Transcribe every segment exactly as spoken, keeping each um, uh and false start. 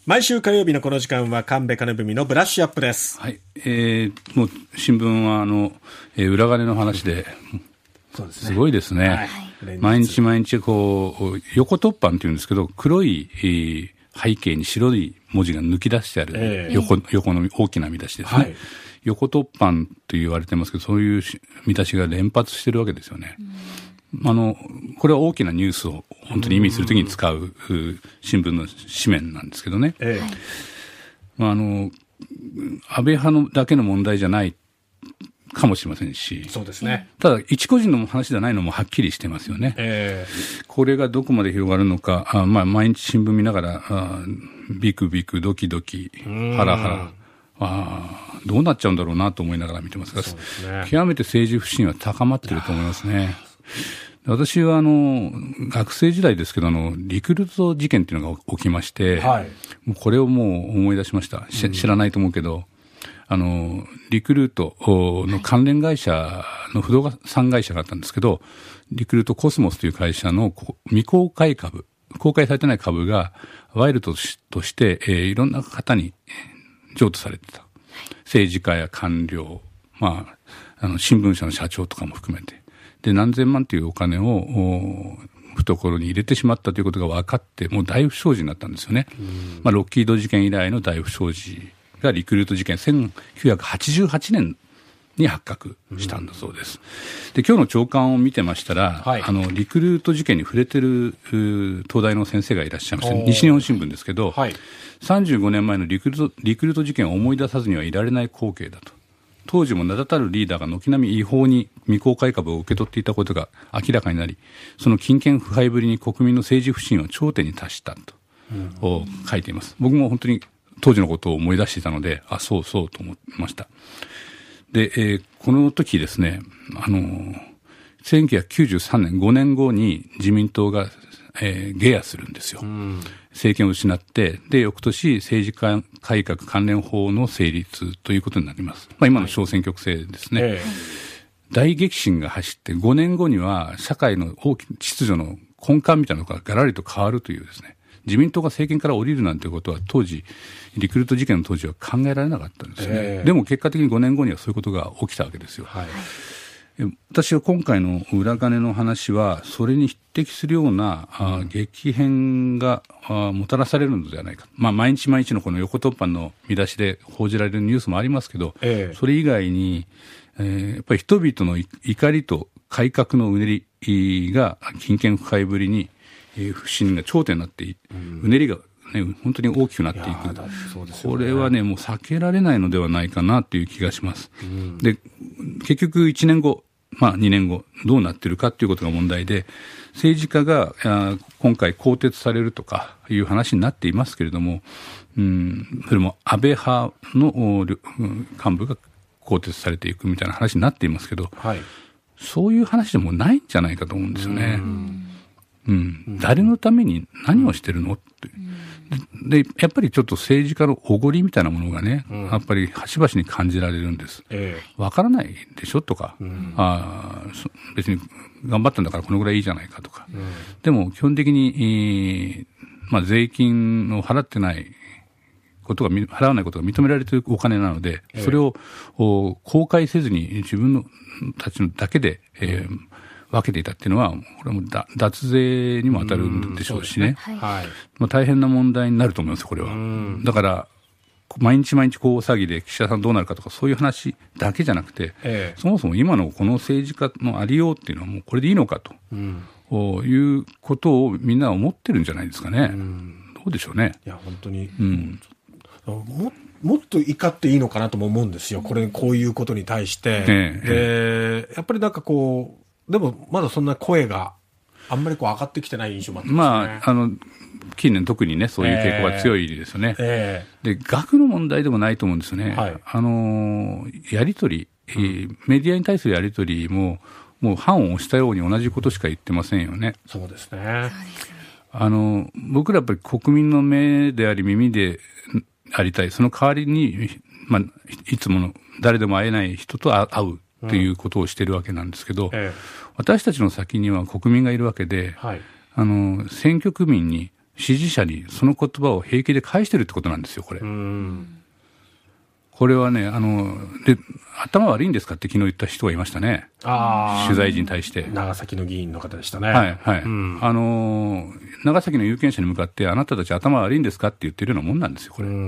毎週火曜日のこの時間は神戸金文のブラッシュアップです。 はい、えー、もう新聞はあの、えー、裏金の話で、 そうですね、 すごいですね、はい、毎日毎日こう横突版っていうんですけど、黒い、えー、背景に白い文字が抜き出してある、えー、横, 横の大きな見出しですね、はい、横突版と言われてますけど、そういう見出しが連発してるわけですよね。あのこれは大きなニュースを本当に意味するときに使う新聞の紙面なんですけどね、ええ、まあ、あの安倍派のだけの問題じゃないかもしれませんし、 そうですね、 ただ一個人の話じゃないのもはっきりしてますよね、ええ、これがどこまで広がるのか、あ、まあ、毎日新聞見ながらあビクビクドキドキハラハラ、あどうなっちゃうんだろうなと思いながら見てますが、そうですね、極めて政治不信は高まっていると思いますね。私はあの学生時代ですけど、あのリクルート事件っていうのが起きまして、はい、もうこれをもう思い出しました。し、うん、知らないと思うけど、あのリクルートの関連会社の不動産会社があったんですけど、リクルートコスモスという会社の未公開株、公開されてない株がワイルドとして、えー、いろんな方に譲渡されてた。政治家や官僚、まあ、あの新聞社の社長とかも含めて、で何千万というお金を懐に入れてしまったということが分かって、もう大不祥事になったんですよね。まあ、ロッキード事件以来の大不祥事がリクルート事件、せんきゅうひゃくはちじゅうはちねんに発覚したんだそうです。で今日の朝刊を見てましたら、はい、あのリクルート事件に触れてる東大の先生がいらっしゃいまして、西日本新聞ですけど、はい、さんじゅうごねんまえのリクルート、リクルート事件を思い出さずにはいられない光景だと。当時も名だたるリーダーが軒並み違法に未公開株を受け取っていたことが明らかになり、その金権腐敗ぶりに国民の政治不信は頂点に達したと、うん、書いています。僕も本当に当時のことを思い出していたので、あ、そうそうと思いました。で、えー、この時ですね、あのー、せんきゅうひゃくきゅうじゅうさんねん、ごねんごに自民党が、えー、下野するんですよ。うん、政権を失って、で、翌年政治改革関連法の成立ということになります。まあ、今の小選挙区制ですね。はい、大激震が走って、ごねんごには社会の大きな秩序の根幹みたいなのがガラリと変わるというですね、自民党が政権から降りるなんてことは当時、リクルート事件の当時は考えられなかったんですね。えー、でも結果的にごねんごにはそういうことが起きたわけですよ。はい、私は今回の裏金の話はそれに匹敵するような、うん、あ激変があもたらされるのではないか、まあ、毎日毎日のこの横突版の見出しで報じられるニュースもありますけど、えー、それ以外に、えー、やっぱり人々の怒りと改革のうねりが金権腐敗ぶりに、えー、不信が頂点になってい、うん、うねりがね、本当に大きくなっていく。そうですよね、これはね、もう避けられないのではないかなという気がします。うん、で、結局いちねんご、まあにねんご、どうなっているかということが問題で、政治家が今回更迭されるとかいう話になっていますけれども、うん、それも安倍派の幹部が更迭されていくみたいな話になっていますけど、はい、そういう話でもないんじゃないかと思うんですよね。うんうん、誰のために何をしてるのって、うん、でやっぱりちょっと政治家のおごりみたいなものがね、うん、やっぱり端々に感じられるんです。えー、わからないでしょとか、うん、あ別に頑張ったんだからこのぐらいいいじゃないかとか、うん、でも基本的に、えーまあ、税金を払ってないことが払わないことが認められているお金なので、えー、それを公開せずに自分のたちのだけで、えー分けていたっていうのは、これはもう脱税にも当たるんでしょうしね。うん、はい、まあ、大変な問題になると思います、これは。だから、毎日毎日こう詐欺で岸田さんどうなるかとかそういう話だけじゃなくて、ええ、そもそも今のこの政治家のありようっていうのはもうこれでいいのかと、うん、いうことをみんなは思ってるんじゃないですかね。うん、どうでしょうね。 いや、本当に。うん、ももっと怒っていいのかなとも思うんですよ。これ、こういうことに対して。ええ、で、やっぱりなんかこう、でもまだそんな声があんまりこう上がってきてない印象もあってますね。まあ、あの近年特にねそういう傾向が強いですよね。えーえー、で額の問題でもないと思うんですよね。はい、あのやり取り、うん、メディアに対するやり取りももう判を押したように同じことしか言ってませんよね。 そうですね。 あの僕らやっぱり国民の目であり耳でありたい。その代わりに、まあ、いつもの誰でも会えない人と会うということをしているわけなんですけど、うんええ、私たちの先には国民がいるわけで、はい、あの選挙区民に支持者にその言葉を平気で返してるってことなんですよ、これ。うん、これはね、あので頭悪いんですかって昨日言った人がいましたね、あ取材陣に対して。 長崎の議員の方でしたね。 はいはい、うん、あの長崎の有権者に向かって、あなたたち頭悪いんですかって言ってるようなもんなんですよ、これ。うん、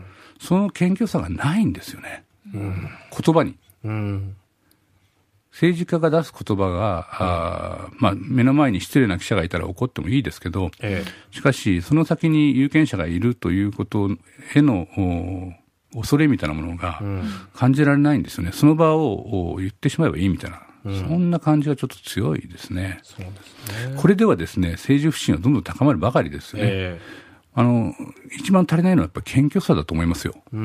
その謙虚さがないんですよね、うん、言葉に。うん、政治家が出す言葉が、あ、まあ、目の前に失礼な記者がいたら怒ってもいいですけど、ええ、しかし、その先に有権者がいるということへの恐れみたいなものが感じられないんですよね。その場を言ってしまえばいいみたいな、うん、そんな感じがちょっと強いですね。そうですね。これではですね、政治不信はどんどん高まるばかりですよね。えー、あの一番足りないのはやっぱり謙虚さだと思いますよ。うんうん、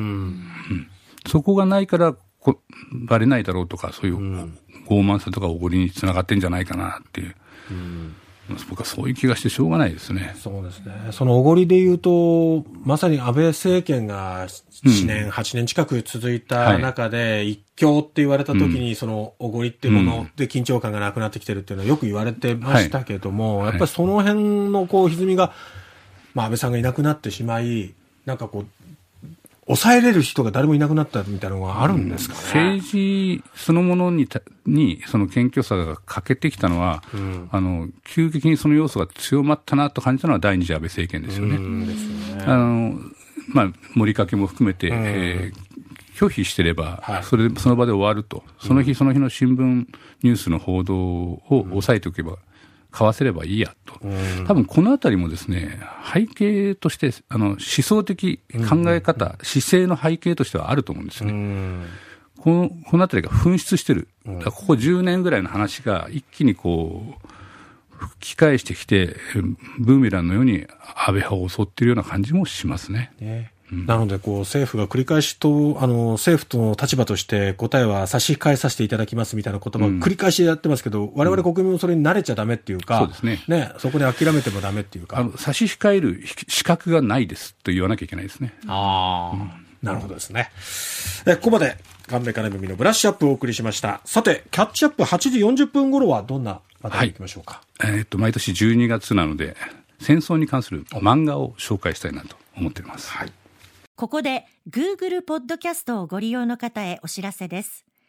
そこがないからこバレないだろうとか、そういう、うん、傲慢さとかおごりにつながってんじゃないかなっていう。うん、僕はそういう気がしてしょうがないですね。 そうですね。そのおごりで言うと、まさに安倍政権がななねん、うん、はちねん近く続いた中で、はい、一強って言われた時に、そのおごりっていうもので緊張感がなくなってきてるっていうのはよく言われてましたけども、はい、やっぱりその辺のこう歪みが、まあ安倍さんがいなくなってしまい、なんかこう、抑えれる人が誰もいなくなったみたいなのがあるんですかね。 政治そのものに、にその謙虚さが欠けてきたのは、うん、あの急激にその要素が強まったなと感じたのは第二次安倍政権ですよね。うんですよね。あのまあ、盛りかけも含めて、うん、えー、拒否してれば、はい、それその場で終わると、その日その日の新聞ニュースの報道を抑えておけば、買わせればいいやと、うん、多分このあたりもですね、背景としてあの思想的考え方、うん、姿勢の背景としてはあると思うんですよね。うん、このこのあたりが噴出してる、だからここじゅうねんぐらいの話が一気にこう吹き返してきて、ブーメランのように安倍派を襲っているような感じもしますね。ね、 なのでこう政府が繰り返しとあの政府との立場として答えは差し控えさせていただきますみたいな言葉を繰り返しやってますけど、うん、我々国民もそれに慣れちゃダメっていうか、うん、そうですね。ね、そこで諦めてもダメっていうか、 あの差し控える資格がないですと言わなきゃいけないですね。 ああ、うん、なるほどですね。えここまで神戸金文のブラッシュアップをお送りしました。さてキャッチアップはちじよんじゅっぷん頃はどんな話題に行きましょうか。 はい、えー、っと毎年じゅうにがつなので戦争に関する漫画を紹介したいなと思っています。はい。 ここで Google ポッドキャストをご利用の方へお知らせです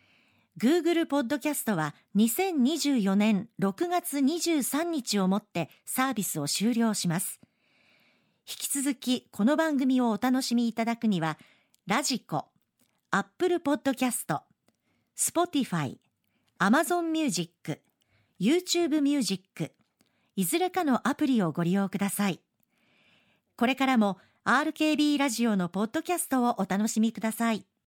。Google ポッドキャストはにせんにじゅうよねんろくがつにじゅうさんにちをもってサービスを終了します。引き続きこの番組をお楽しみいただくには、ラジコ、Apple ポッドキャスト、Spotify、Amazon Music、YouTube Music、いずれかのアプリをご利用ください。これからもアールケービー ラジオのポッドキャストをお楽しみください。